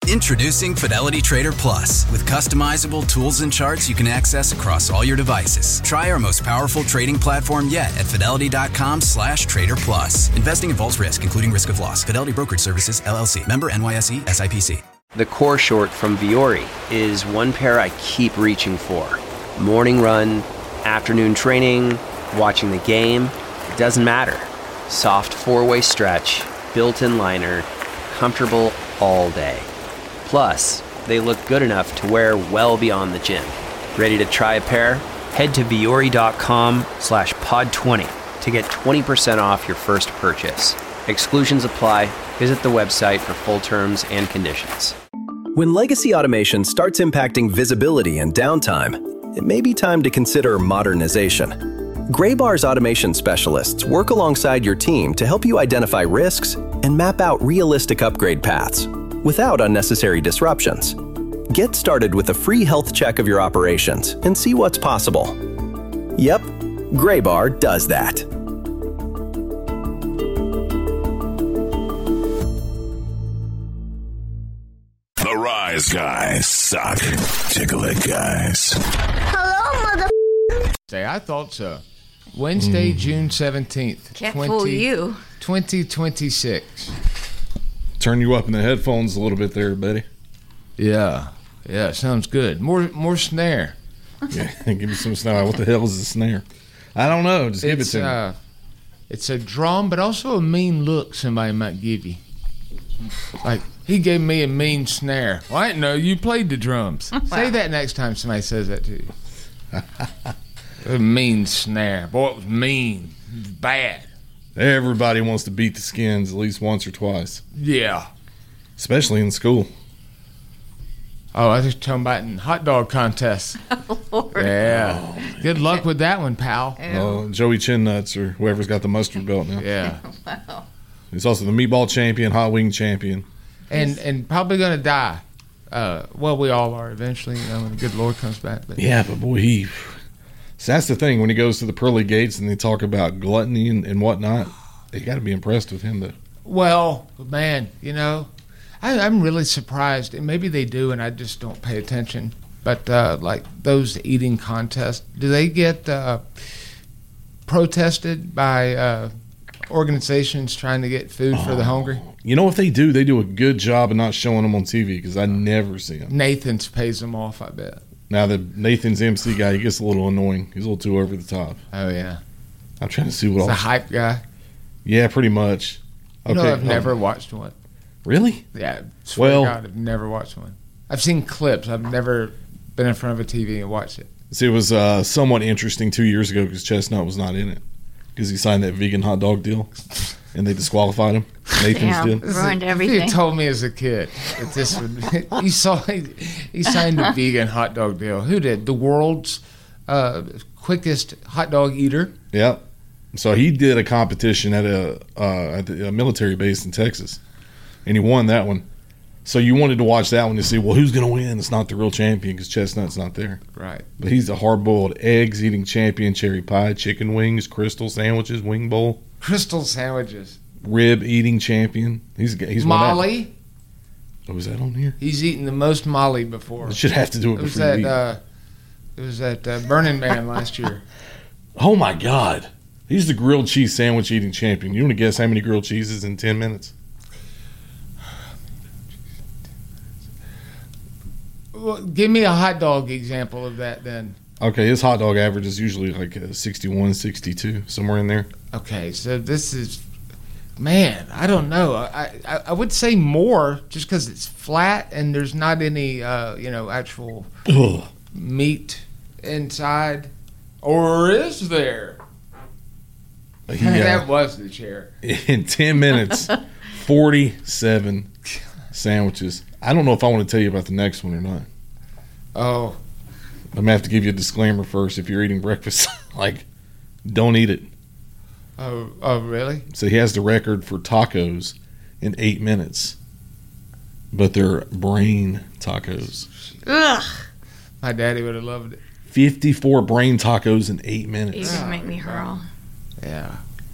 Introducing Fidelity Trader Plus. With customizable tools and charts you can access across all your devices. Try our most powerful trading platform yet at fidelity.com/trader plus. Investing involves risk, including risk of loss. Fidelity Brokerage Services, LLC. Member NYSE, SIPC. The core short from Vuori is one pair I keep reaching for. Morning run, afternoon training, watching the game, it doesn't matter. Soft four-way stretch, built-in liner, comfortable all day. Plus, they look good enough to wear well beyond the gym. Ready to try a pair? Head to vuori.com/pod20 to get 20% off your first purchase. Exclusions apply. Visit the website for full terms and conditions. When legacy automation starts impacting visibility and downtime, it may be time to consider modernization. Graybar's automation specialists work alongside your team to help you identify risks and map out realistic upgrade paths without unnecessary disruptions. Get started with a free health check of your operations and see what's possible. Yep, Graybar does that. The Rise Guys suck. Tickle it, guys. Hello, mother. I thought so. Wednesday, June 17th. Can't fool you. 2026. Turn you up in the headphones a little bit there, buddy. Yeah, sounds good. More snare. Yeah, give me some snare. What the hell is a snare? I don't know. Just give it to me. It's a drum, but also a mean look somebody might give you. Like, he gave me a mean snare. Well, I didn't know you played the drums. Wow. Say that next time somebody says that to you. A mean snare. Boy, it was mean. It was bad. Everybody wants to beat the Skins at least once or twice. Yeah. Especially in school. Oh, I was just talking about in hot dog contests. Oh, Lord. Yeah. Oh, good luck with that one, pal. Joey Chin Nuts or whoever's got the mustard belt now. Yeah. Wow. He's also the meatball champion, hot wing champion. And probably going to die. Well, we all are eventually, when the good Lord comes back. But. Yeah, but boy, so that's the thing. When he goes to the pearly gates and they talk about gluttony and whatnot, they got to be impressed with him, though. Well, man, I'm really surprised. And maybe they do, and I just don't pay attention. But like those eating contests, do they get protested by organizations trying to get food for the hungry? You know what they do? They do a good job of not showing them on TV because I never see them. Nathan's pays them off, I bet. Now, Nathan's MC guy, he gets a little annoying. He's a little too over the top. Oh, yeah. I'm trying to see what else. The hype guy? Yeah, pretty much. Okay, I've never watched one. Really? Yeah, swear to God, I've never watched one. I've seen clips. I've never been in front of a TV and watched it. See, it was somewhat interesting 2 years ago because Chestnut was not in it because he signed that vegan hot dog deal, and they disqualified him. Nathan's did. Ruined everything. He told me as a kid that this would. he signed a vegan hot dog deal. Who did? The world's quickest hot dog eater. Yep. So he did a competition at a military base in Texas, and he won that one. So you wanted to watch that one to see, well, who's going to win? It's not the real champion because Chestnut's not there. Right. But he's a hard-boiled eggs eating champion, cherry pie, chicken wings, crystal sandwiches, wing bowl. Crystal sandwiches. Rib eating champion. He's Molly. Oh, was that on here? He's eaten the most Molly before. It should have to do it before you eat. It was at Burning Man last year. Oh, my God. He's the grilled cheese sandwich eating champion. You want to guess how many grilled cheeses in 10 minutes? Well, give me a hot dog example of that then. Okay, his hot dog average is usually like 61, 62, somewhere in there. Okay, so this is, man, I don't know. I would say more just because it's flat and there's not any, actual meat inside. Or is there? That was the chair. In 10 minutes, 47 sandwiches. I don't know if I want to tell you about the next one or not. Oh. I'm going to have to give you a disclaimer first. If you're eating breakfast, don't eat it. Oh, really? So he has the record for tacos in 8 minutes. But they're brain tacos. Ugh. My daddy would have loved it. 54 brain tacos in 8 minutes. You just make me hurl. Yeah.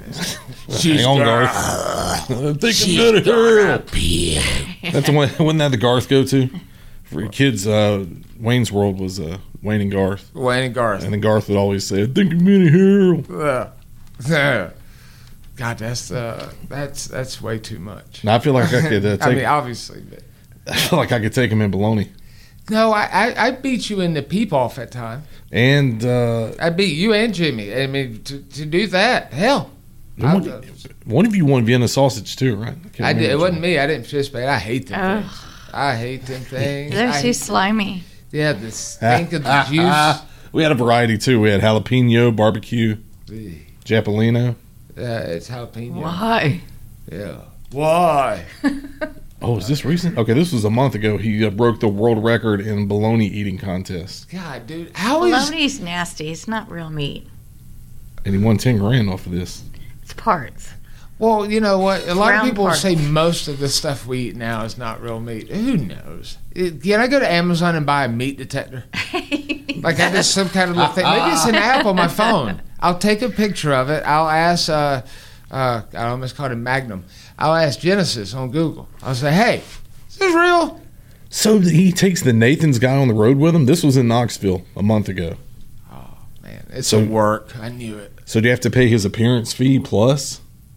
Hang on, Garth. I think I'm gonna hurl. That's the one. Wasn't that the Garth go-to for your kids? Wayne's World was Wayne and Garth. Wayne and Garth. And then Garth would always say, "I think I'm gonna hurl." God, that's way too much. Now I feel like I could take. I mean, obviously, but I feel like I could take him in bologna. no, I beat you in the peep off that time. And I beat you and Jimmy. I mean, to do that, hell. one of you won Vienna sausage too, right? I did. It wasn't me. I didn't participate. I hate them things. I hate them things. They're too slimy. Yeah, the stink of the juice. We had a variety too. We had jalapeno, barbecue, Japalino. It's jalapeno. Why? Yeah. Why? Oh, is this recent? Okay, this was a month ago. He broke the world record in bologna eating contest, God, dude, how is? Bologna's nasty. It's not real meat. and he won $10,000 off of this. It's parts. Well, you know what? A lot Round of people parts. say most of the stuff we eat now is not real meat. Who knows? Can I go to Amazon and buy a meat detector? Like I just some kind of little thing. Maybe it's an app on my phone. I'll take a picture of it. I'll ask. I almost called it Magnum. I'll ask Genesis on Google. I'll say, "Hey, is this real?" So he takes the Nathan's guy on the road with him. This was in Knoxville a month ago. Man, it's So- a work. I knew it. So do you have to pay his appearance fee plus?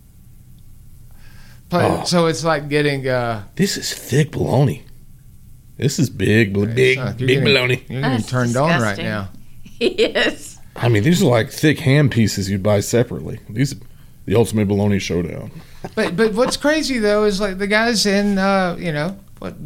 But, So it's like getting. This is thick bologna. This is big You're getting- bologna. You're getting That's turned on right disgusting. now. Yes. I mean, these are like thick ham pieces you'd buy separately. These are the ultimate bologna showdown. But what's crazy though is like the guys in what.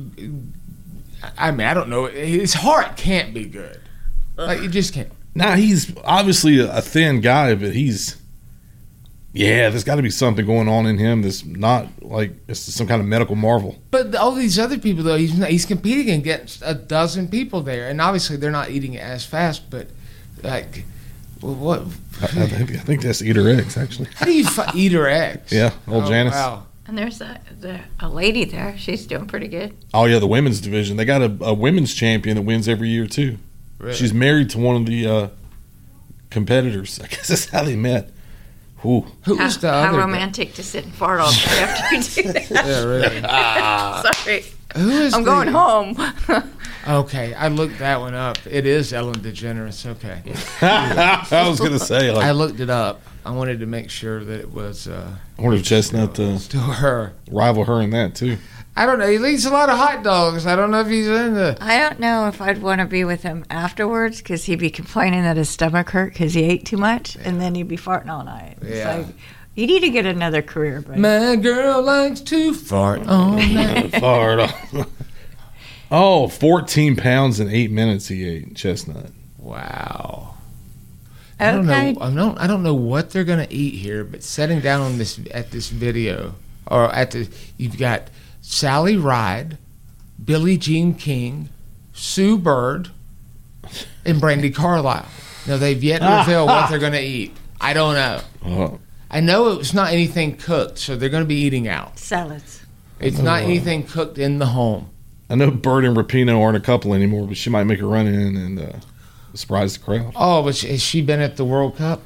I mean, I don't know. His heart can't be good. Like you just can't. Now, he's obviously a thin guy, but there's got to be something going on in him that's not like it's some kind of medical marvel. But all these other people, though, he's competing against a dozen people there, and obviously they're not eating it as fast. But like, what? I think that's Eater Eggs, actually. How do you eat her eggs? Yeah, old Janice. Wow. And there's a lady there. She's doing pretty good. Oh, yeah, the women's division. They got a women's champion that wins every year, too. Really? She's married to one of the competitors. I guess that's how they met. Ooh. Who was the How other? guy? romantic to sit and fart all day after you do that. Yeah, really. Sorry. Who is? I'm going home. Okay, I looked that one up. It is Ellen DeGeneres. Okay, I was going to say, I like, looked it up. I wanted to make sure that it was I wonder if Chestnut still her. rival her in that, too. I don't know. He eats a lot of hot dogs. I don't know if he's into. I don't know if I'd want to be with him afterwards because he'd be complaining that his stomach hurt because he ate too much, and then he'd be farting all night. It's Yeah. like, you need to get another career, buddy. My girl likes to fart on that. Fart off. Oh, 14 pounds in 8 minutes he ate, Chestnut. Wow. I don't Okay. know. I don't know what they're gonna eat here, but sitting down on this video or you've got Sally Ride, Billie Jean King, Sue Bird, and Brandi Carlile. Now they've yet to reveal what they're gonna eat. I don't know. Oh, I know it's not anything cooked, so they're gonna be eating out. Salads. It's not anything cooked in the home. I know Bird and Rapino aren't a couple anymore, but she might make a run in and surprise the crowd. Oh, but has she been at the World Cup?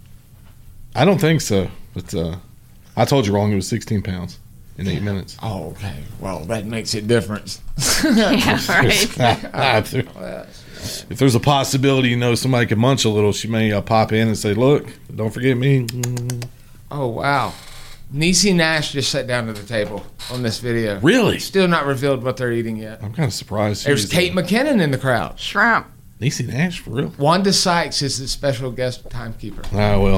I don't think so, but I told you wrong. It was 16 pounds in 8 minutes. Oh, okay. Well, that makes a difference. Yeah, right. If there's a possibility, somebody could munch a little, she may pop in and say, "Look, don't forget me." Oh, wow. Niecy Nash just sat down at the table on this video. Really? Still not revealed what they're eating yet. I'm kind of surprised. There's she's, Kate McKinnon in the crowd. Shrimp. Niecy Nash, for real? Wanda Sykes is the special guest timekeeper. Ah, well,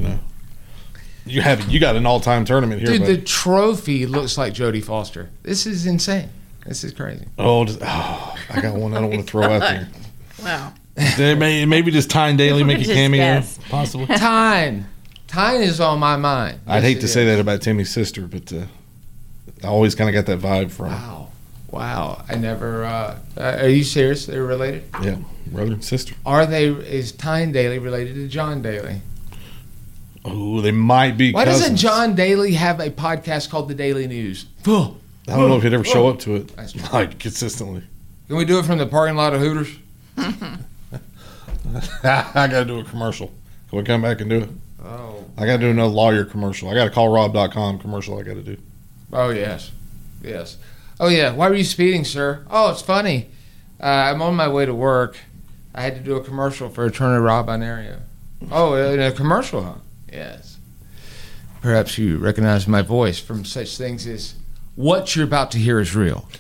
you got an all-time tournament here. Dude, but, the trophy looks like Jodie Foster. This is insane. This is crazy. I got one I don't want to throw out there. Wow. Maybe just Tyne Daly make a Just cameo, guess. possibly. Tyne is on my mind. I'd hate to say that about Timmy's sister, but I always kind of got that vibe from. Wow. I never. Are you serious? They're related? Yeah, brother and sister. Is Tyne Daly related to John Daly? Oh, they might be. Why cousins. doesn't John Daly have a podcast called The Daily News? Can I don't know if he'd ever show up to it That's true. like consistently. we do it from the parking lot of Hooters? I got to do a commercial. Can we come back and do it? Oh. I got to do another lawyer commercial. I got a callrob.com commercial I got to do. Oh, yes. Yes. Oh, yeah. Why were you speeding, sir? Oh, it's funny. I'm on my way to work. I had to do a commercial for Attorney Rob Inario. Oh, in a commercial, huh? Yes. Perhaps you recognize my voice from such things as, what you're about to hear is real.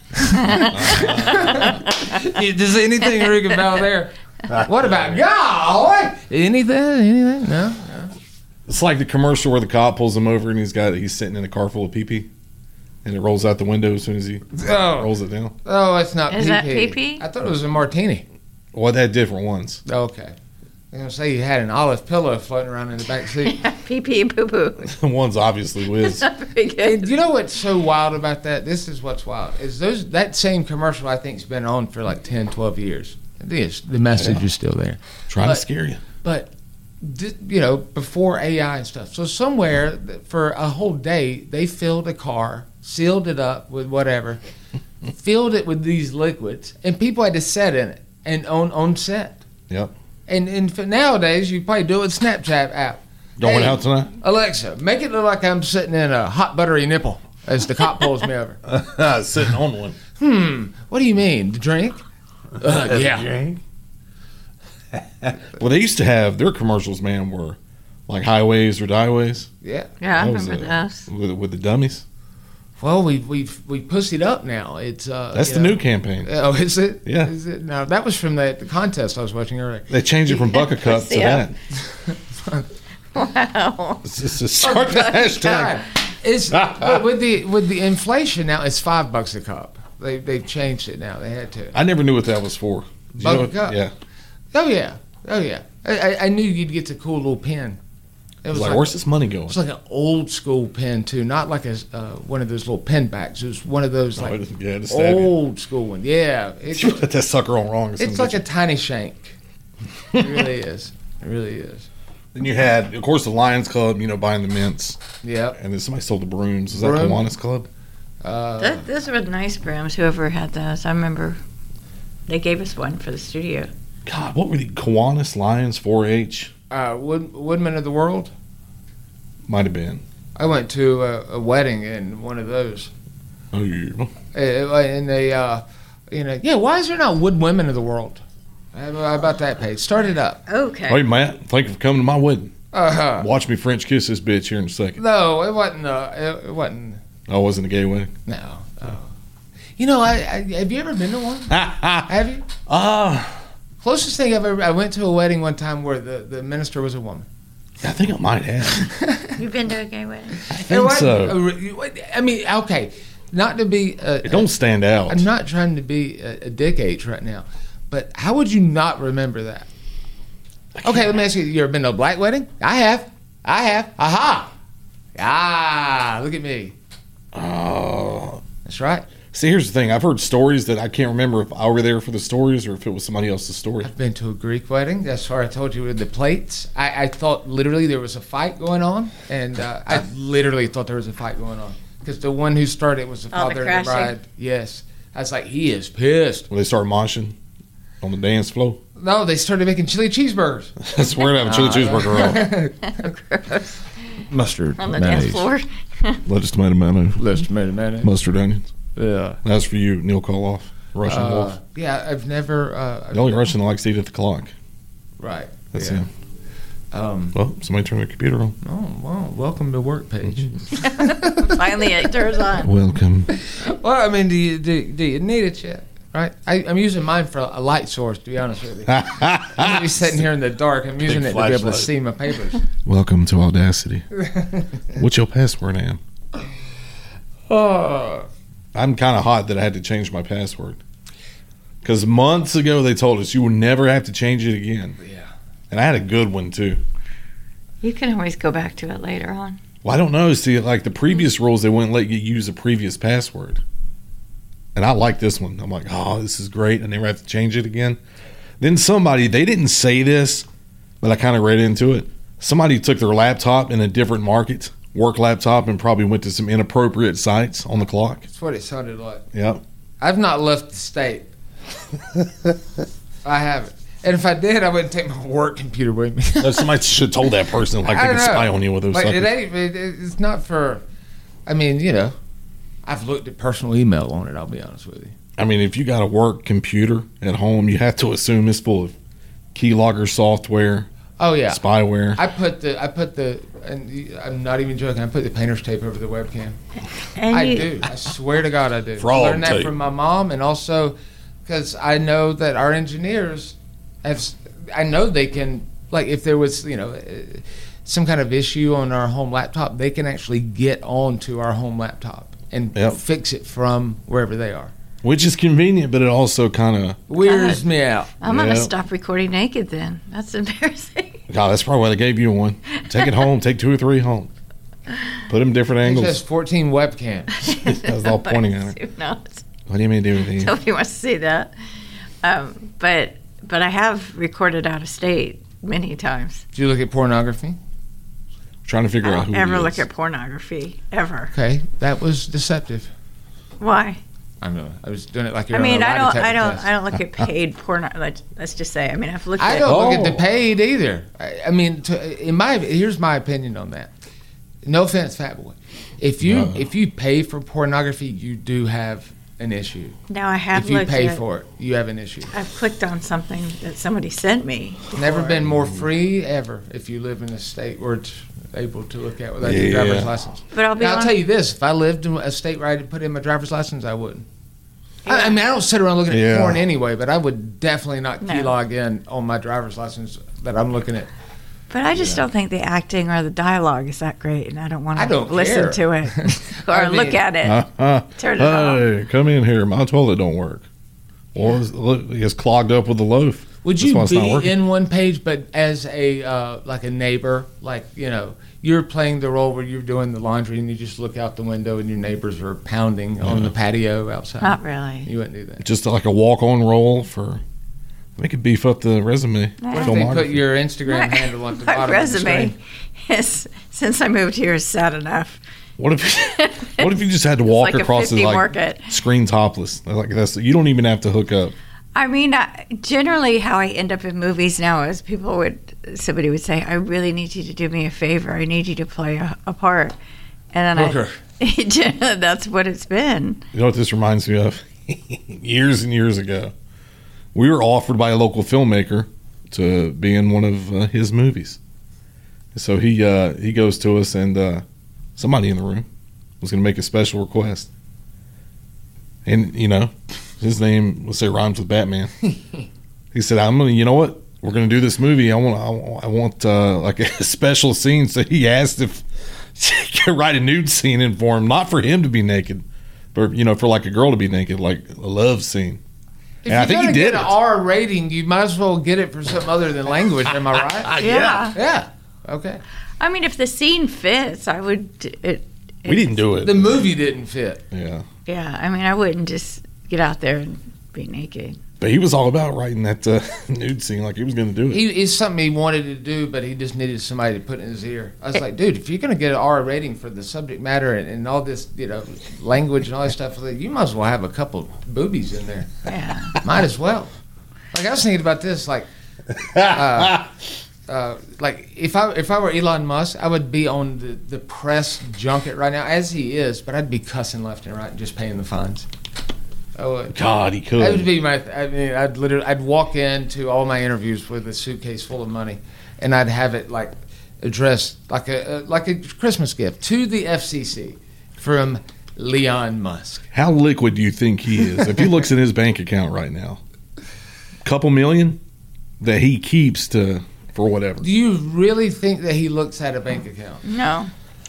Does anything ring a bell there? What about golly? Anything? No. It's like the commercial where the cop pulls him over and he's sitting in a car full of pee-pee. And it rolls out the window as soon as he rolls it down. Oh, it's not pee-pee. Is that pee-pee? I thought it was a martini. Well, they had different ones. Okay. I was going to say you had an olive pillow floating around in the back seat. Pee-pee and poo-poo. One's obviously Wiz. Very good. You know what's so wild about that? This is what's wild. Is that same commercial I think's been on for like 10, 12 years. The message is still there. Trying to scare you. But, before AI and stuff. So somewhere for a whole day, they filled a car, sealed it up with whatever, filled it with these liquids, and people had to sit in it and on set. Yep. And for nowadays, you probably do it with Snapchat app. Going out tonight? Alexa, make it look like I'm sitting in a hot buttery nipple as the cop pulls me over. Sitting on one. What do you mean? The drink? Yeah. Drink? Well, they used to have their commercials, man, were like highways or dieways. Yeah. Yeah, I That was, remember those. With the dummies. Well, we pussied up now. It's That's the new campaign. Oh, is it? Yeah. Is it? No, that was from the contest I was watching earlier. They changed it from Bucket Cup to Yeah. that. Wow. It's just a start the hashtag. God. It's with the inflation now. It's $5 a cup. They've changed it now. They had to. I never knew what that was for. Did you know Bucket Cup? Yeah. Oh yeah. I knew you'd get the cool little pen. It was Like, where's this money going? It was like an old school pen too, not like one of those little pen backs. It was one of those like to stab you. old school one. Yeah, You put that sucker on wrong. it's like a tiny shank. It really is. It really is. Then you had, of course, the Lions Club. Buying the mints, Yep. and then somebody sold the brooms. Is that Broom? Kiwanis Club? Those were nice brooms, whoever had those. I remember they gave us one for the studio. God, what were the Kiwanis Lions 4-H? Woodman of the World. Might have been. I went to a wedding in one of those, Oh, yeah. and they, why is there not Wood Women of the World? How about that page? Start it up. Okay. Hey, Matt, thank you for coming to my wedding. Uh-huh. Watch me French kiss this bitch here in a second. No, it wasn't. It wasn't. Oh, it wasn't a gay wedding? No. I have you ever been to one? Have you? Closest thing I went to a wedding one time where the minister was a woman. I think I might have. You've been to a gay wedding? I think so. I mean, okay, not to be. It don't stand out. I'm not trying to be a dick H right now, but how would you not remember that? Okay, let me ask you. You ever been to a black wedding? I have. Aha! Ah, look at me. Oh. That's right. See, here's the thing. I've heard stories that I can't remember if I were there for the stories or if it was somebody else's story. I've been to a Greek wedding. That's where I told you with the plates. I thought literally there was a fight going on, and I literally thought there was a fight going on because the one who started was the father of the bride. Yes. I was like, he is pissed. When they started moshing on the dance floor. No, they started making chili cheeseburgers. That's we're gonna have a chili cheeseburger roll. Gross. Mustard, On the dance floor. Lettuce, tomato, mayonnaise, lettuce, tomato, mayonnaise. mustard, onions. Yeah. That's for you, Neil Koloff, Russian wolf. Yeah, I've never. The only Russian that likes to eat at the clock. Right. That's yeah. him. Well, somebody turned their computer on. Oh, well, welcome to work page. Finally, it turns on. Welcome. Well, I mean, do you need it yet? Right? I'm using mine for a light source, to be honest with you. I'm going to be sitting here in the dark. I'm using it to be able to flashlight. see my papers. Welcome to Audacity. What's your password, Am? I'm kind of hot that I had to change my password. Because months ago they told us you will never have to change it again. Yeah. And I had a good one, too. You can always go back to it later on. Well, I don't know. See, like the previous rules, they wouldn't let you use a previous password. And I like this one. I'm like, oh, this is great. I never have to change it again. Then somebody, they didn't say this, but I kind of read into it. Somebody took their laptop in a different market, work laptop, and probably went to some inappropriate sites on the clock. That's what it sounded like. Yep. I've not left the state. I haven't. And if I did, I wouldn't take my work computer with me. Somebody should have told that person like they could spy on you with those like, suckers. It's not for. I mean, you know, I've looked at personal email on it. I'll be honest with you. I mean, if you got a work computer at home, you have to assume it's full of keylogger software. Oh yeah, spyware. I put the, and I'm not even joking. I put the painter's tape over the webcam. And I do. I swear to God, I do. Fraud I learned that tape. from my mom, and also because I know that our engineers have. I know they can, like, if there was, you know, some kind of issue on our home laptop, they can actually get onto our home laptop and fix it from wherever they are. Which is convenient, but it also kind of weirds me out. I'm going to stop recording naked then. That's embarrassing. God, that's probably why they gave you one. Take it home. Take 2 or 3 home. Put them in different It angles. has 14 webcams. That's all pointing at it. Who knows? What do you mean do with these? Nobody wants to see that. But I have recorded out of state many times. Do you look at pornography? Trying to figure I out who don't ever he look is. at pornography, ever. Okay, that was deceptive. Why? I know. I was doing it like you're I mean, on a lie I detector test. don't look at paid porn. Let's just say. I mean, I've looked I at. don't look at the paid either. I mean, here's my opinion on that. No offense, Fat Boy. If you pay for pornography, you do have an issue. Now I have If you looked pay at, for it, you have an issue. I've clicked on something that somebody sent me. Never before. been more free ever. If you live in a state where it's able to look at without your driver's license. But I'll be Now, I'll honest. tell you this: if I lived in a state where I had to put in my driver's license, I wouldn't. I mean, I don't sit around looking at porn anyway, but I would definitely not keylog in on my driver's license that I'm looking at. But I just don't think the acting or the dialogue is that great, and I don't want to listen care. to it or I mean, look at it. Turn it off. Hey, come in here. My toilet don't work. Well, it's clogged up with a loaf. Would That's you why it's not be working. in one page, but as a like a neighbor, like, you know, you're playing the role where you're doing the laundry and you just look out the window and your neighbors are pounding on the patio outside? Not really. You wouldn't do that. Just like a walk-on role for. They could beef up the resume. What if they put your Instagram handle at the My bottom of the resume screen? is, since I moved here, is sad enough. What if you just had to walk like a across 50 it like market. screen topless? Like that's you don't even have to hook up. I mean, generally how I end up in movies now is somebody would say, I really need you to do me a favor. I need you to play a part. And then Hooker. generally, that's what it's been. You know what this reminds me of? Years and years ago, we were offered by a local filmmaker to be in one of his movies. So he goes to us, and somebody in the room was going to make a special request. And, you know, his name, let's say, rhymes with Batman. He said, you know what? We're going to do this movie. I want like a special scene. So he asked if she could write a nude scene in for him, not for him to be naked, but, you know, for like a girl to be naked, like a love scene. If And I think he did get an it. R rating, you might as well get it for something other than language. Am I right? Yeah. Yeah. Okay. I mean, if the scene fits, I would. We didn't do it. The movie didn't fit. Yeah. Yeah, I mean, I wouldn't just get out there and be naked. But he was all about writing that nude scene like he was going to do it. It's something he wanted to do, but he just needed somebody to put in his ear. I was like, dude, if you're going to get an R rating for the subject matter and all this, you know, language and all that stuff, you might as well have a couple boobies in there. Yeah. Might as well. Like, I was thinking about this, like if I were Elon Musk, I would be on the press junket right now, as he is, but I'd be cussing left and right and just paying the fines. I would. God, he could. That would be I'd walk into all my interviews with a suitcase full of money, and I'd have it like addressed like a Christmas gift to the FCC from Elon Musk. How liquid do you think he is? If he looks at his bank account right now, couple million that he keeps for whatever. Do you really think that he looks at a bank account? No.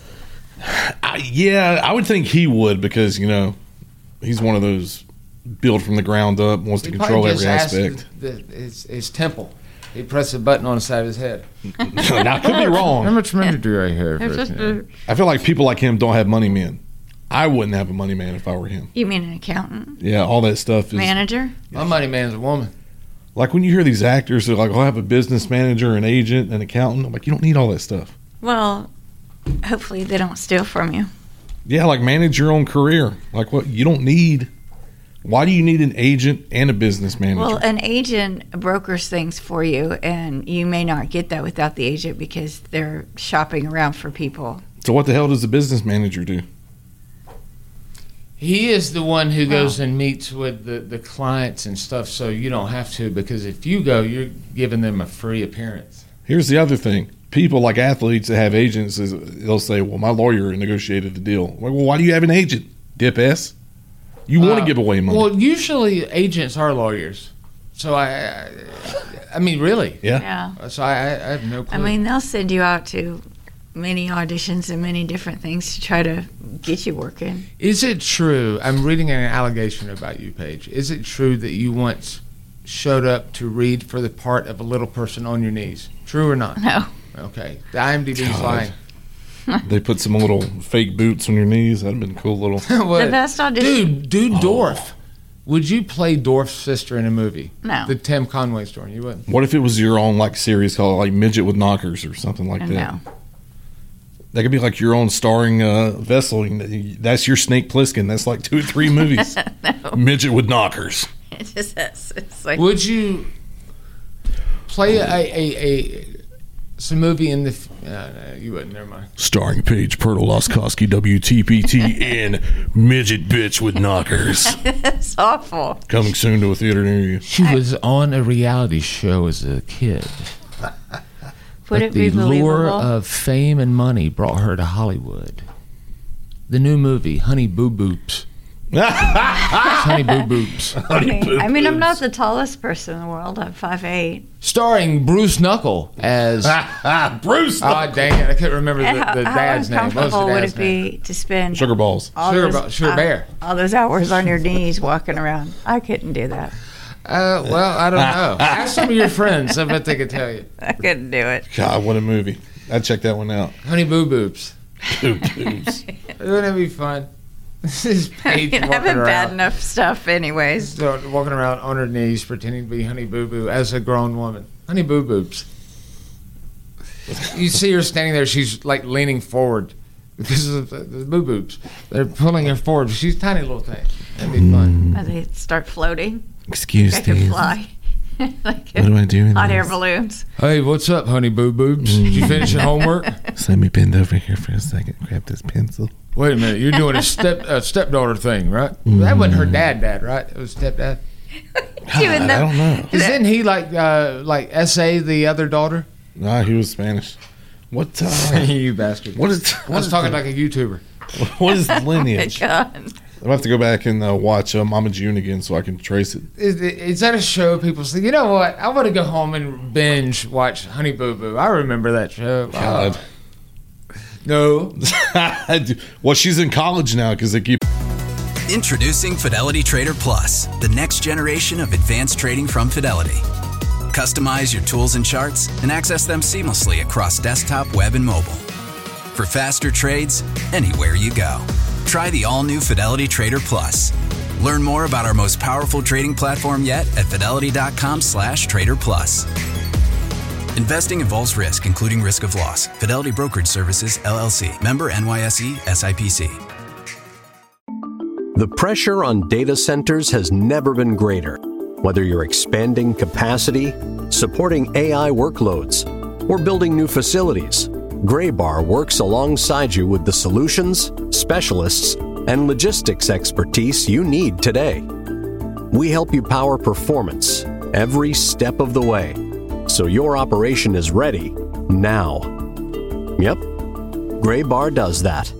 Yeah, I would think he would because, you know, he's one of those build from the ground up, wants to control every aspect. His temple. He pressed a button on the side of his head. Now, I could be wrong. How much money do I have? I feel like people like him don't have money men. I wouldn't have a money man if I were him. You mean an accountant? Yeah, all that stuff is Manager? My money man's a woman. like when you hear these actors that are like, I'll have a business manager, an agent, an accountant. I'm like, you don't need all that stuff. Well, hopefully they don't steal from you. Yeah, like manage your own career. Like what you don't need Why do you need an agent and a business manager? Well, an agent brokers things for you, and you may not get that without the agent because they're shopping around for people. So what the hell does the business manager do? He is the one who goes and meets with the clients and stuff, so you don't have to, because if you go, you're giving them a free appearance. Here's the other thing. People like athletes that have agents, they'll say, well, my lawyer negotiated the deal. Well, why do you have an agent, dip ass? You want to give away money. Well, usually agents are lawyers. So I mean, really. Yeah. So I have no clue. I mean, they'll send you out to many auditions and many different things to try to get you working. Is it true, I'm reading an allegation about you, Paige. Is it true that you once showed up to read for the part of a little person on your knees? True or not? No. Okay. The IMDb's lying. They put some little fake boots on your knees. That'd have been a cool little. What? The best audition. Dude, Dorf. Would you play Dorf's sister in a movie? No. The Tim Conway story. You wouldn't. What if it was your own like series called like Midget with Knockers or something like that? No. That could be like your own starring vessel. That's your Snake Plissken. That's like 2 or 3 movies. No. Midget with Knockers. It just is. It's like. Would you play some movie in the? No, you wouldn't. Never mind. Starring Paige Pertolaskowski, WTPT, in Midget Bitch with Knockers. It's awful. Coming soon to a theater near you. She was on a reality show as a kid. Would it be the lure believable? of fame and money brought her to Hollywood. The new movie, Honey Boo Boobs. Honey Boo Boobs. I mean, I'm not the tallest person in the world. I'm 5'8". Starring Bruce Knuckle as Bruce. Oh, dang it! I couldn't remember the dad's name. What was the How uncomfortable would dad's it name? be to spend Sugar balls. all Sugar Bear. all those hours on your knees walking around? I couldn't do that. Well, I don't know. Ask some of your friends. I bet they could tell you. I couldn't do it. God, what a movie. I'd check that one out. Honey Boo Boobs. Boobs. Wouldn't it be fun? This is Paige You know, walking having bad around. enough stuff, anyways. So, walking around on her knees, pretending to be Honey Boo Boo as a grown woman. Honey Boo Boobs. You see her standing there. She's like leaning forward because of the boo boobs. They're pulling her forward. She's a tiny little thing. That'd be fun. As they start floating, Excuse I could me. fly. Like What do I do in hot air this? balloons. Hey, what's up, Honey Boo Boobs? Did you finish your homework? So let me bend over here for a second. Grab this pencil. Wait a minute. You're doing a stepdaughter thing, right? That wasn't her dad, right? It was stepdad. Even I though don't know. Isn't he like S.A. the other daughter? Nah, he was Spanish. What? You bastard. What is? I was talking like a YouTuber. What is the lineage? God. I'll have to go back and watch Mama June again so I can trace it. Is that a show people say, you know what, I want to go home and binge watch Honey Boo Boo. I remember that show. God. No. I do. Well, she's in college now because they keep. Introducing Fidelity Trader Plus, the next generation of advanced trading from Fidelity. Customize your tools and charts and access them seamlessly across desktop, web, and mobile. For faster trades, anywhere you go. Try the all-new Fidelity Trader Plus. Learn more about our most powerful trading platform yet at fidelity.com/trader plus. Investing involves risk, including risk of loss. Fidelity Brokerage Services, LLC. Member NYSE, SIPC. The pressure on data centers has never been greater. Whether you're expanding capacity, supporting AI workloads, or building new facilities, Graybar works alongside you with the solutions, specialists, and logistics expertise you need today. We help you power performance every step of the way, so your operation is ready now. Yep, Graybar does that.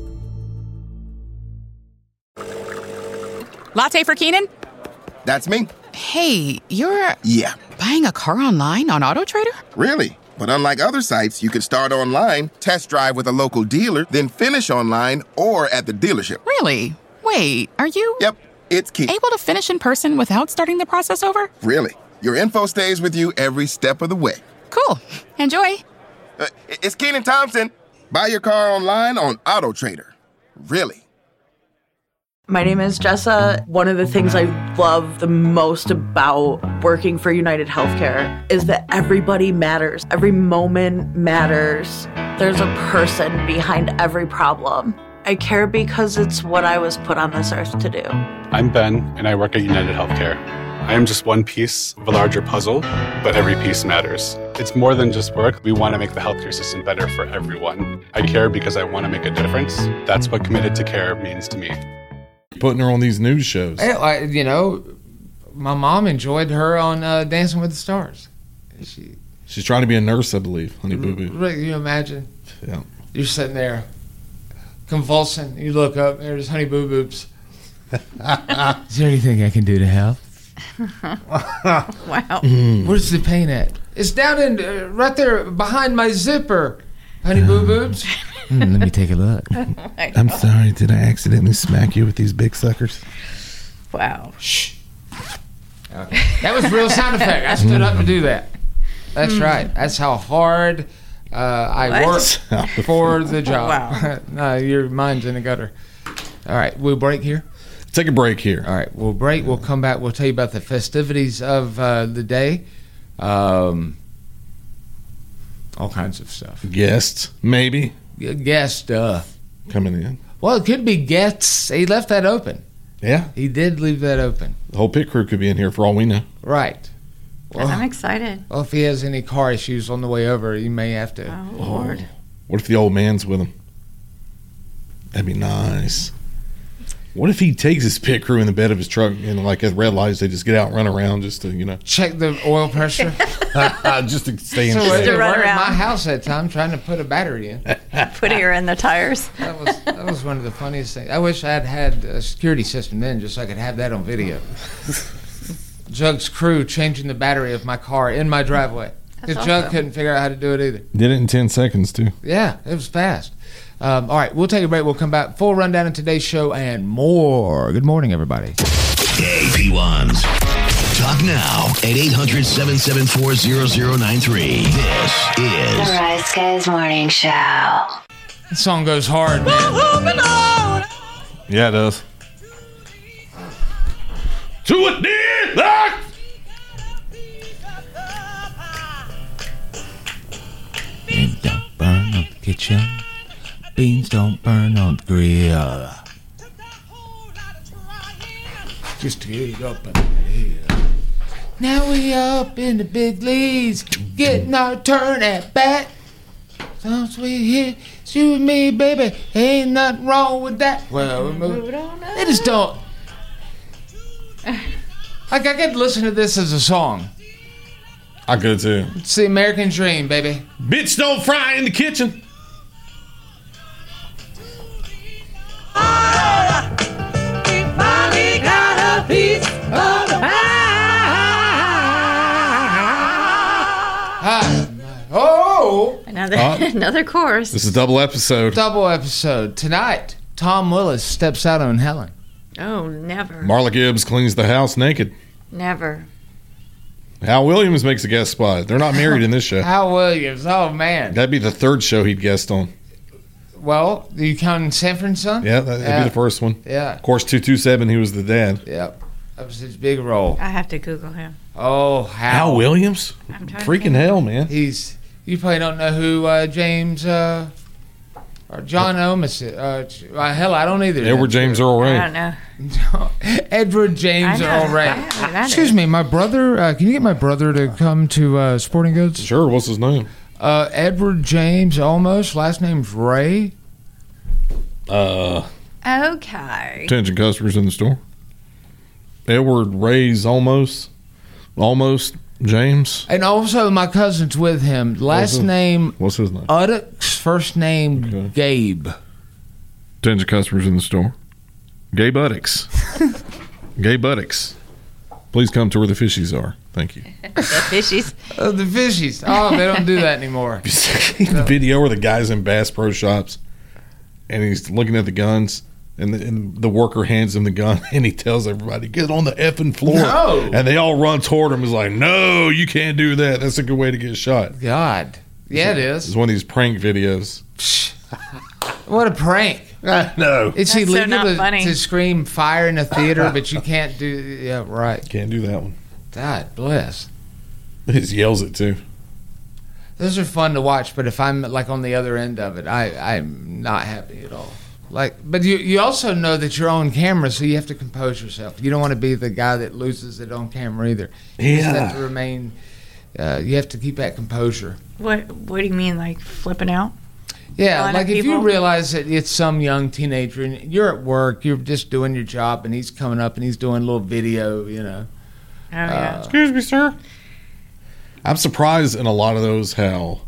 Latte for Keenan? That's me. Hey, you're Yeah. buying a car online on AutoTrader? Really? But unlike other sites, you could start online, test drive with a local dealer, then finish online or at the dealership. Really? Wait, are you Yep, it's key. able to finish in person without starting the process over? Really. Your info stays with you every step of the way. Cool. Enjoy. It's Keenan Thompson. Buy your car online on AutoTrader. Really. My name is Jessa. One of the things I love the most about working for United Healthcare is that everybody matters. Every moment matters. There's a person behind every problem. I care because it's what I was put on this earth to do. I'm Ben, and I work at United Healthcare. I am just one piece of a larger puzzle, but every piece matters. It's more than just work. We want to make the healthcare system better for everyone. I care because I want to make a difference. That's what committed to care means to me. Putting her on these news shows. You know, my mom enjoyed her on Dancing with the Stars. She's trying to be a nurse, I believe, Honey Boo Boo. Can you imagine? Yeah. You're sitting there convulsing. You look up, there's Honey Boo Boobs. Is there anything I can do to help? Wow. Where's the pain at? It's down in right there behind my zipper. Honey Boo Boobs. Let me take a look. I'm sorry, did I accidentally smack you with these big suckers? Wow. Shh. Okay. That was real sound effect. I stood up to do that. That's right. That's how hard I worked for the job. Wow. No, your mind's in the gutter. All right, we'll break here. Take a break here. All right, we'll break. We'll come back. We'll tell you about the festivities of the day. All kinds of stuff. Guests, maybe. Guest coming in. Well, it could be guests. He left that open. Yeah. He did leave that open. The whole pit crew could be in here for all we know. Right. Well, I'm excited. Well, if he has any car issues on the way over, he may have to. Oh, Lord. What if the old man's with him? That'd be nice. What if he takes his pit crew in the bed of his truck and, like, at red lights, they just get out and run around just to, check the oil pressure? Just to stay in So shape. they were at my house that time trying to put a battery in. Put air in the tires. That was one of the funniest things. I wish I'd had a security system then just so I could have that on video. Jug's crew changing the battery of my car in my driveway. Because Jug couldn't figure out how to do it either. Did it in 10 seconds, too. Yeah, it was fast. All right, we'll take a break. We'll come back. Full rundown of today's show and more. Good morning, everybody. Hey, P1s. Talk now at 800-774-0093. This is The Rise Guys Morning Show. This song goes hard, man. Yeah, it does. To a dear life. Beans don't burn on the kitchen. Beans don't burn on the grill. Just to get up in the hill. Now we up in the big leagues, getting our turn at bat. So sweet hit, you and me, baby. Ain't nothing wrong with that. Well, we moved on. They just don't. Like, I could listen to this as a song. I could too. It's the American dream, baby. Bitch don't fry in the kitchen. Finally got a piece of the pie. Oh! Another chorus. This is a double episode. Double episode. Tonight, Tom Willis steps out on Helen. Oh, never. Marla Gibbs cleans the house naked. Never. Hal Williams makes a guest spot. They're not married in this show. Hal Williams. Oh, man. That'd be the third show he'd guest on. Well, you counting Sanford and Son? Yeah, that'd be the first one. Yeah. Of course, 227, he was the dad. Yep. That was his big role. I have to Google him. Oh, Hal Williams? I'm trying Freaking hell, man. You probably don't know who James or John Omis is. Hell, I don't either. Edward James Earl Ray. I don't know. Edward James I know. Earl Ray. I know who that Excuse is. me, my brother. Can you get my brother to come to Sporting Goods? Sure, what's his name? Edward James almost. Last name's Ray. Okay. Attention customers in the store. Edward Ray's almost James. And also my cousin's with him. Last name What's his name? Uddix. First name Gabe. Attention customers in the store. Gabe Uddix. Gabe Uddix. Please come to where the fishies are. Thank you. The fishies. Oh, the fishies. Oh, they don't do that anymore. You see the video where the guy's in Bass Pro Shops and he's looking at the guns and the worker hands him the gun and he tells everybody, get on the effing floor. No. And they all run toward him. He's like, no, you can't do that. That's a good way to get shot. God. Yeah, it is. It's one of these prank videos. What a prank. I know. It's That's so illegal not funny. to scream fire in a theater, but you can't do... Yeah, right. Can't do that one. God bless. He just yells it too. Those are fun to watch, but if I'm like on the other end of it, I'm not happy at all. But you also know that you're on camera, so you have to compose yourself. You don't want to be the guy that loses it on camera either. You just have to remain. You have to keep that composure. What do you mean, like flipping out? Yeah, like if you realize that it's some young teenager and you're at work, you're just doing your job, and he's coming up and he's doing a little video, you know. Oh, yeah. Excuse me, sir. I'm surprised in a lot of those how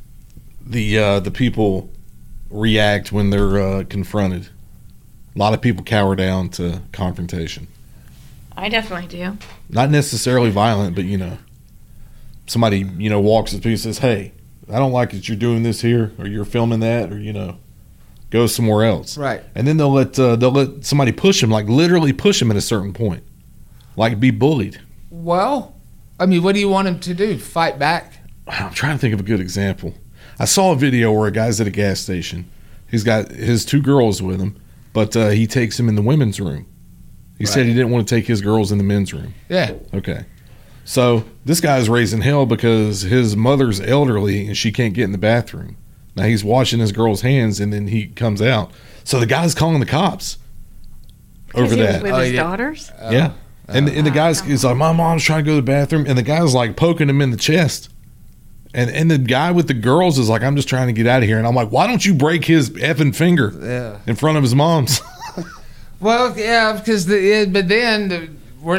the people react when they're confronted. A lot of people cower down to confrontation. I definitely do. Not necessarily violent, but, you know, somebody, you know, walks up to you and says, hey, I don't like that you're doing this here, or you're filming that, or, you know, go somewhere else. Right. And then they'll let somebody push them, like literally push them at a certain point, like be bullied. Well, I mean, what do you want him to do? Fight back? I'm trying to think of a good example. I saw a video where a guy's at a gas station. He's got his 2 girls with him, but he takes them in the women's room. He said he didn't want to take his girls in the men's room. Yeah. Okay. So this guy's raising hell because his mother's elderly and she can't get in the bathroom. Now he's washing his girl's hands and then he comes out. So the guy's calling the cops over that. With his daughters? Yeah. And the guy's is like, my mom's trying to go to the bathroom, and the guy's like poking him in the chest. And the guy with the girls is like, I'm just trying to get out of here. And I'm like, why don't you break his effing finger in front of his mom's? Well, yeah, because but then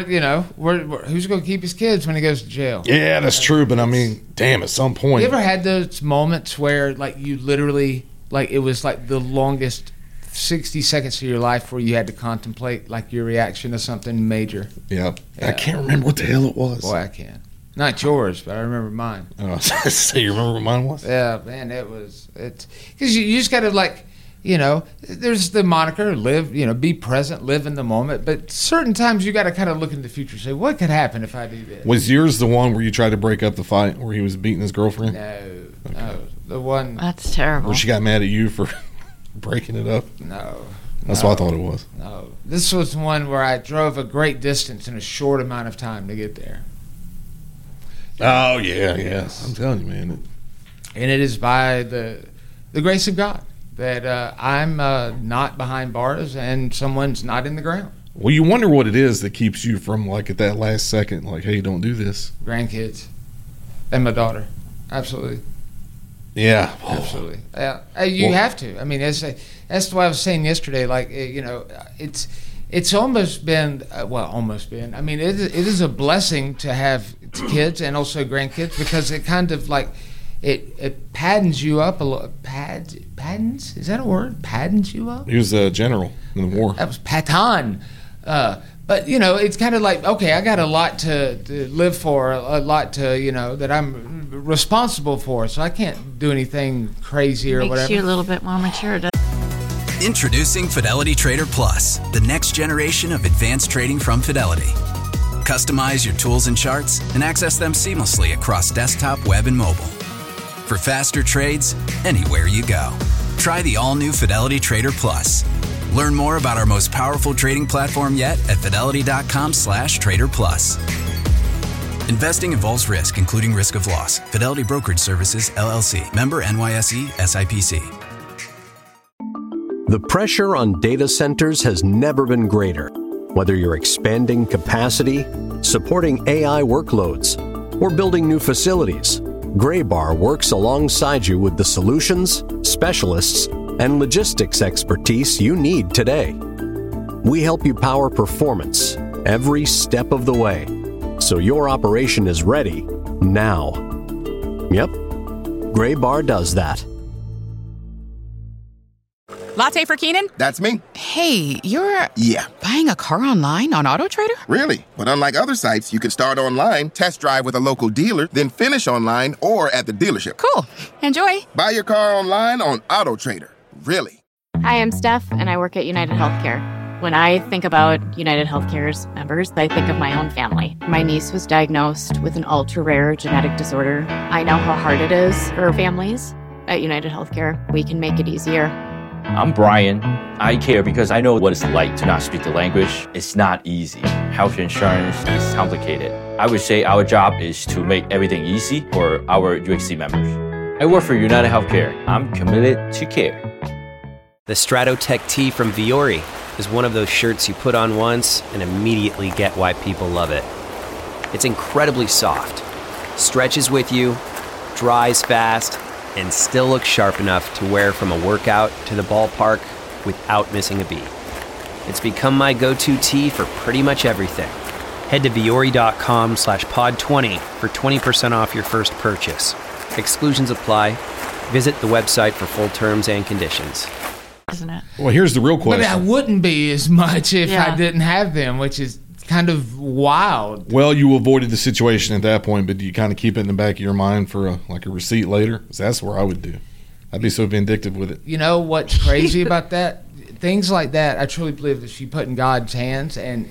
who's going to keep his kids when he goes to jail? Yeah, that's true. But I mean, damn, at some point. You ever had those moments where like you literally, like it was like the longest 60 seconds of your life where you had to contemplate like your reaction to something major? Yeah. I can't remember what the hell it was. Boy, I can. Not yours, but I remember mine. Oh, so you remember what mine was? Yeah, man, it's because you just got to like, you know, there's the moniker, be present, live in the moment. But certain times you got to kind of look into the future and say, what could happen if I do this? Was yours the one where you tried to break up the fight where he was beating his girlfriend? No, the one. That's terrible. Where she got mad at you for breaking it up? No. That's what I thought it was. No. This was one where I drove a great distance in a short amount of time to get there. Oh, yeah. I'm telling you, man. And it is by the grace of God that I'm not behind bars and someone's not in the ground. Well, you wonder what it is that keeps you from, like, at that last second, like, hey, don't do this. Grandkids. And my daughter. Absolutely. Yeah. Absolutely. You have to. I mean, that's what I was saying yesterday. Like, you know, it's almost been, I mean, it is a blessing to have kids and also grandkids because it kind of like, it paddens you up a little. Paddens? Is that a word? Paddens you up? He was a general in the war. That was Patan. But, you know, it's kind of like, okay, I got a lot to live for, a lot to, you know, that I'm responsible for, so I can't do anything crazy or whatever. Makes you a little bit more mature, doesn't it? Introducing Fidelity Trader Plus, the next generation of advanced trading from Fidelity. Customize your tools and charts and access them seamlessly across desktop, web, and mobile. For faster trades, anywhere you go. Try the all-new Fidelity Trader Plus. Learn more about our most powerful trading platform yet at fidelity.com/trader plus. Investing involves risk, including risk of loss. Fidelity Brokerage Services, LLC. Member NYSE, SIPC. The pressure on data centers has never been greater. Whether you're expanding capacity, supporting AI workloads, or building new facilities, Graybar works alongside you with the solutions, specialists, and logistics expertise you need today. We help you power performance every step of the way, so your operation is ready now. Yep, Graybar does that. Latte for Keenan? That's me. Hey, you're... Yeah. Buying a car online on AutoTrader? Really? But unlike other sites, you can start online, test drive with a local dealer, then finish online or at the dealership. Cool. Enjoy. Buy your car online on AutoTrader. Really. Hi, I'm Steph, and I work at United Healthcare. When I think about United Healthcare's members, I think of my own family. My niece was diagnosed with an ultra-rare genetic disorder. I know how hard it is for families. At United Healthcare, we can make it easier. I'm Brian. I care because I know what it's like to not speak the language. It's not easy. Health insurance is complicated. I would say our job is to make everything easy for our UHC members. I work for United Healthcare. I'm committed to care. The Stratotech tee from Viore is one of those shirts you put on once and immediately get why people love it. It's incredibly soft, stretches with you, dries fast, and still looks sharp enough to wear from a workout to the ballpark without missing a beat. It's become my go-to tee for pretty much everything. Head to viore.com/pod20 for 20% off your first purchase. Exclusions apply. Visit the website for full terms and conditions. Isn't it? Well, here's the real question. But I wouldn't be as much if I didn't have them, which is kind of wild. Well, you avoided the situation at that point, but do you kind of keep it in the back of your mind for a receipt later? 'Cause that's where I would do. I'd be so vindictive with it. You know what's crazy about that? Things like that, I truly believe that she put in God's hands, and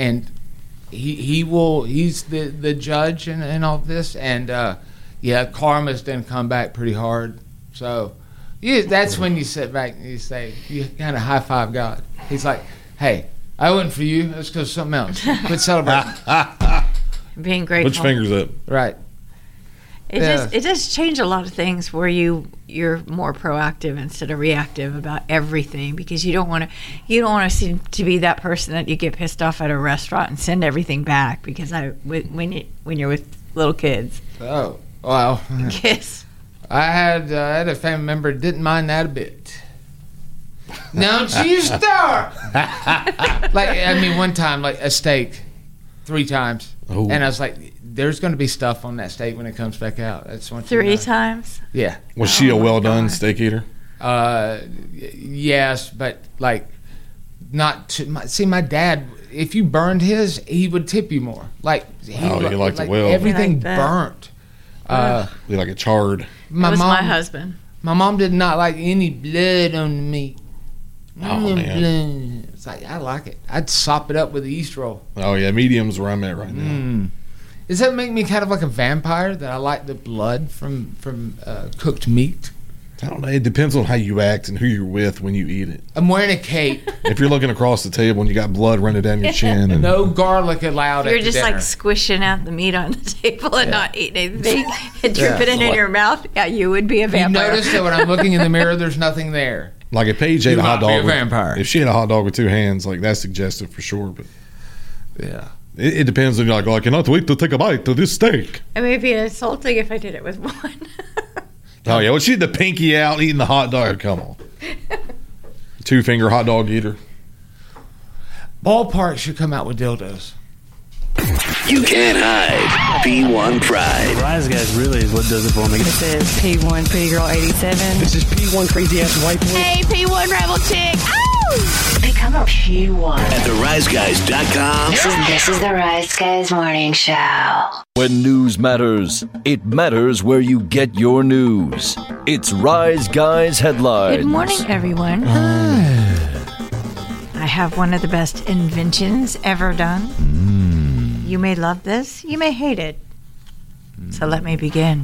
he's the judge and all this, and karma's done come back pretty hard. So that's when you sit back and you say, you kind of high five God. He's like, hey, I wasn't for you. Let's go something else. Quit celebrating. Being grateful. Put your fingers up. Right. It does change a lot of things where you're more proactive instead of reactive about everything, because you don't want to seem to be that person that you get pissed off at a restaurant and send everything back, because when you're with little kids. Oh wow. Kiss. I had a family member that didn't mind that a bit. Don't you start. One time, like a steak, 3 times, and I was like, there's going to be stuff on that steak when it comes back out. That's one. 3 times. Yeah. Was she a well-done steak eater? Yes, but not too much. See, my dad, if you burned his, he would tip you more. He liked it well. Everything burnt. He like it charred. My husband. My mom did not like any blood on the meat. Oh, man. It's like, I like it. I'd sop it up with a yeast roll. Oh, yeah. Medium's where I'm at right now. Does that make me kind of like a vampire, that I like the blood from cooked meat? I don't know. It depends on how you act and who you're with when you eat it. I'm wearing a cape. If you're looking across the table and you got blood running down your chin. And no garlic allowed. You're just dinner. like squishing out the meat on the table and not eating anything and dripping it in your mouth. Yeah, you would be a vampire. You notice that when I'm looking in the mirror, there's nothing there. Like if Paige ate a hot dog, if she ate a hot dog with 2 hands, like that's suggestive for sure. But yeah, it depends on I cannot wait to take a bite of this steak. It may be insulting if I did it with one. Oh yeah, well she had the pinky out eating the hot dog. Come on, 2-finger hot dog eater. Ballpark should come out with dildos. You can't hide P1 pride. Rise Guys really is what does it for me. This is P1 Pretty Girl 87. This is P1 Crazy Ass White Boy. Hey, P1 Rebel Chick. Ow! Become a P1 at theriseguys.com. This is the Rise Guys Morning Show. When news matters, it matters where you get your news. It's Rise Guys Headlines. Good morning, everyone. I have one of the best inventions ever done. You may love this, you may hate it. So let me begin.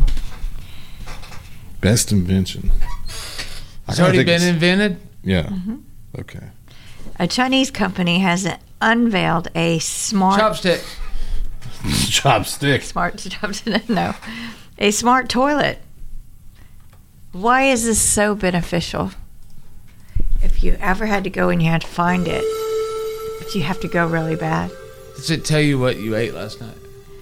Best invention. It's already been invented? Yeah. Mm-hmm. Okay. A Chinese company has unveiled a smart... Chopstick. Chopstick. No. A smart toilet. Why is this so beneficial? If you ever had to go and you had to find it, but you have to go really bad. Does it tell you what you ate last night?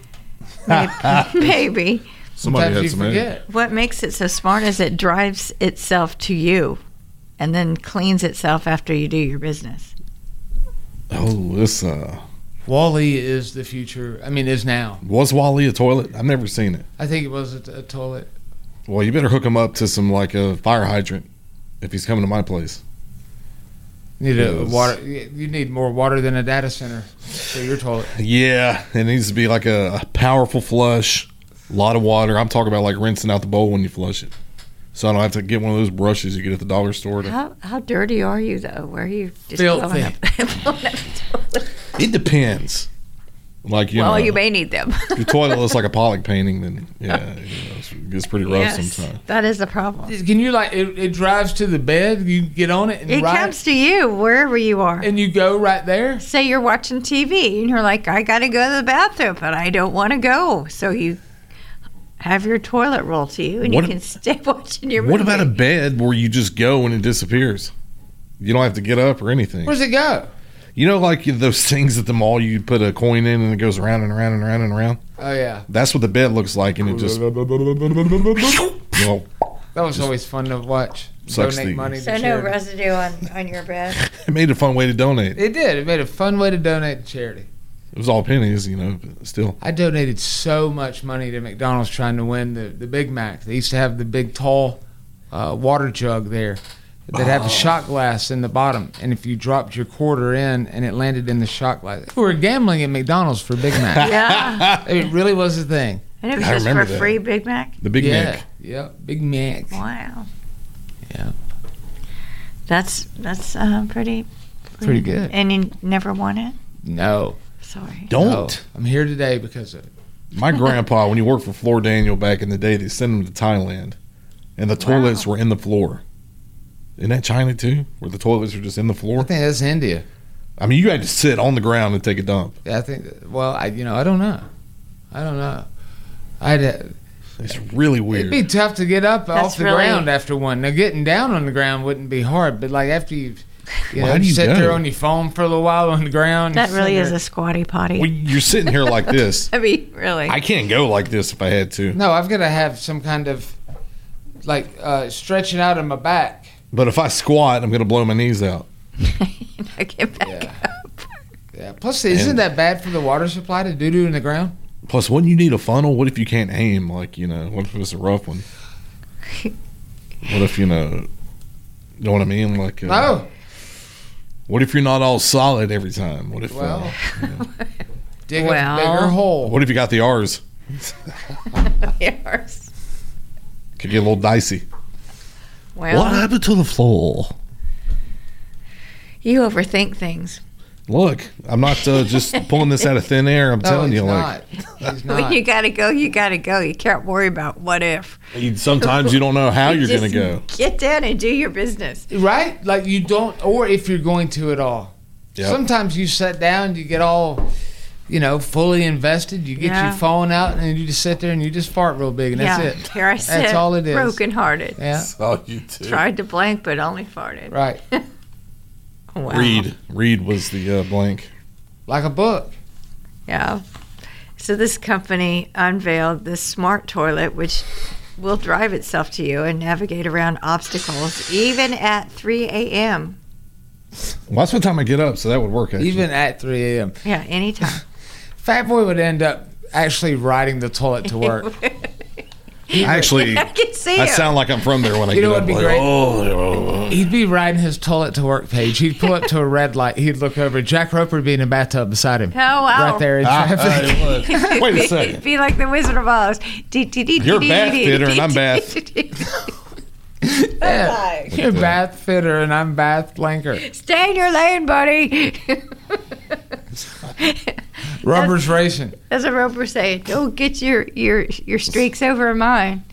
Maybe. Somebody had some egg. What makes it so smart is it drives itself to you and then cleans itself after you do your business. Oh, this WALL-E is the future. I mean, is now. Was WALL-E a toilet? I've never seen it. I think it was a toilet. Well, you better hook him up to some like a fire hydrant if he's coming to my place. You need water. You need more water than a data center for your toilet. Yeah, it needs to be like a powerful flush, a lot of water. I'm talking about like rinsing out the bowl when you flush it, so I don't have to get one of those brushes you get at the dollar store. How dirty are you though? Where are you just filthy? blowing up It depends. Like you know, you may need them. If your toilet looks like a Pollock painting, then it gets pretty rough sometimes. That is a problem. Can you it drives to the bed? You get on it and it comes to you wherever you are, and you go right there. Say you're watching TV and you're like, I got to go to the bathroom, but I don't want to go, so you have your toilet roll to you, and you can stay watching your movie. What about a bed where you just go and it disappears? You don't have to get up or anything. Where's it go? You know, like those things at the mall, you put a coin in and it goes around and around and around and around? Oh, yeah. That's what the bed looks like, and it just... That was always fun to watch. Donate money to So no charity. residue on your bed? It made a fun way to donate. It did. It made a fun way to donate to charity. It was all pennies, you know, but still. I donated so much money to McDonald's trying to win the Big Mac. They used to have the big, tall water jug there that had a shot glass in the bottom. And if you dropped your quarter in and it landed in the shot glass, we were gambling at McDonald's for Big Mac. Yeah. It really was a thing. And it was just for free Big Mac? The Big Mac. Yeah, Big Mac. Wow. Yeah. That's pretty good. And you never won it? No. Sorry. Don't. No. I'm here today because of it. My grandpa, when he worked for Floor Daniel back in the day, they sent him to Thailand, and the toilets were in the floor. Isn't that China too, where the toilets are just in the floor? I think that's India. I mean, you had to sit on the ground and take a dump. Yeah, I think. Well, I don't know. It's really weird. It'd be tough to get up off the really- ground after one. Now, getting down on the ground wouldn't be hard, but like after you How do you sit go? there on your phone for a little while on the ground. That you really sit is there- a squatty potty. Well, you're sitting here like this. I mean, really. I can't go like this if I had to. No, I've got to have some kind of like stretching out of my back. But if I squat, I'm going to blow my knees out. I get back up. Yeah. Plus, isn't that bad for the water supply to doo-doo in the ground? Plus, wouldn't you need a funnel? What if you can't aim? Like, you know, what if it's a rough one? What if, you know what I mean? Like, No. What if you're not all solid every time? What if, Dig a bigger hole. what if you got the R's? Yours. Could get a little dicey. Well, What happened to the floor? you overthink things. Look, I'm not just pulling this out of thin air. I'm telling you, like, When you gotta go, you gotta go. You can't worry about what if. sometimes you don't know how you're going to Just go. Get down and do your business. Right? Like you don't, or if you're going to at all. Yep. Sometimes you sit down, you get all, fully invested. You get Yeah. your phone out, and you just sit there and you just fart real big, and Yeah, that's it. here I sit, That's all it is. brokenhearted. Yeah. That's all you do. Tried to blank, but only farted. Right. Wow. Reed was the blank. Like a book. Yeah. So this company unveiled this smart toilet, which will drive itself to you and navigate around obstacles, even at 3 a.m. Well, that's what time I get up, so that would work, actually. Even at 3 a.m. Yeah, anytime. Fat Boy would end up actually riding the toilet to work. Actually, I can see I him. sound like I'm from there when I You get know up. what'd be like, great? oh. He'd be riding his toilet to work page. He'd pull up to a red light. He'd look over. Jack Roper would be in a bathtub beside him. Oh, wow. Right there in traffic. Wait a second. Be like the Wizard of Oz. You're bath fitter and I'm bath. Yeah. You're bath fitter and I'm bath blanker. Stay in your lane, buddy. Rubber's racing. That's what Roper saying. Don't get your streaks over mine.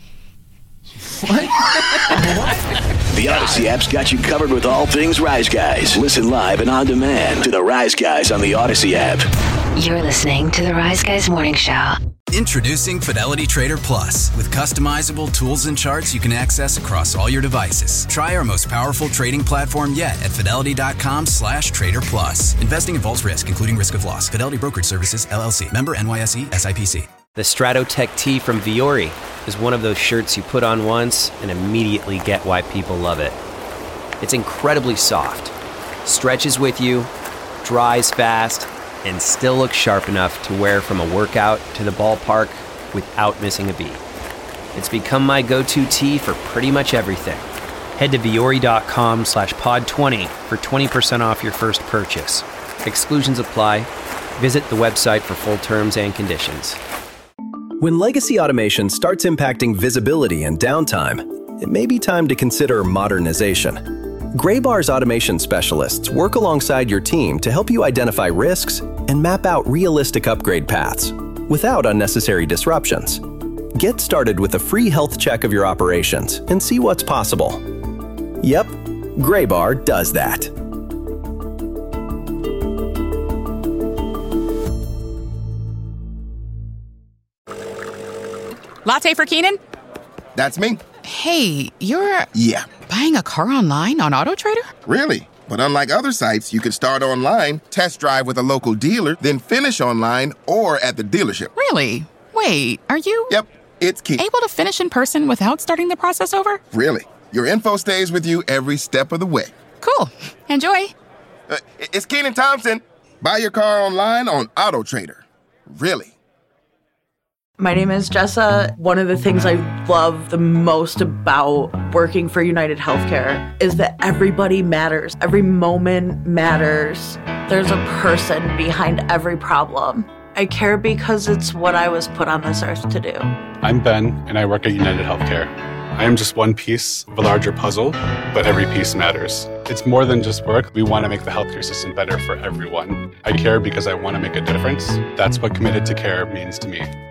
The Odyssey app's got you covered with all things Rise Guys. Listen live and on demand to the Rise Guys on the Odyssey app. You're listening to the Rise Guys Morning Show. Introducing Fidelity Trader Plus. With customizable tools and charts you can access across all your devices. Try our most powerful trading platform yet at fidelity.com/trader plus. Investing involves risk, including risk of loss. Fidelity Brokerage Services, LLC. Member NYSE, SIPC. The Stratotech tee from Viore is one of those shirts you put on once and immediately get why people love it. It's incredibly soft, stretches with you, dries fast, and still looks sharp enough to wear from a workout to the ballpark without missing a beat. It's become my go-to tee for pretty much everything. Head to Viore.com/pod20 for 20% off your first purchase. Exclusions apply. Visit the website for full terms and conditions. When legacy automation starts impacting visibility and downtime, it may be time to consider modernization. Graybar's automation specialists work alongside your team to help you identify risks and map out realistic upgrade paths without unnecessary disruptions. Get started with a free health check of your operations and see what's possible. Yep, Graybar does that. Latte for Keenan? That's me. Hey, you're Yeah. buying a car online on AutoTrader? Really? But unlike other sites, you can start online, test drive with a local dealer, then finish online or at the dealership. Really? Wait, are you... Yep, it's Keith. Able to finish in person without starting the process over? Really. Your info stays with you every step of the way. Cool. Enjoy. It's Kenan Thompson. Buy your car online on AutoTrader. Really. My name is Jessa. One of the things I love the most about working for United Healthcare is that everybody matters. Every moment matters. There's a person behind every problem. I care because it's what I was put on this earth to do. I'm Ben, and I work at United Healthcare. I am just one piece of a larger puzzle, but every piece matters. It's more than just work. We want to make the healthcare system better for everyone. I care because I want to make a difference. That's what committed to care means to me.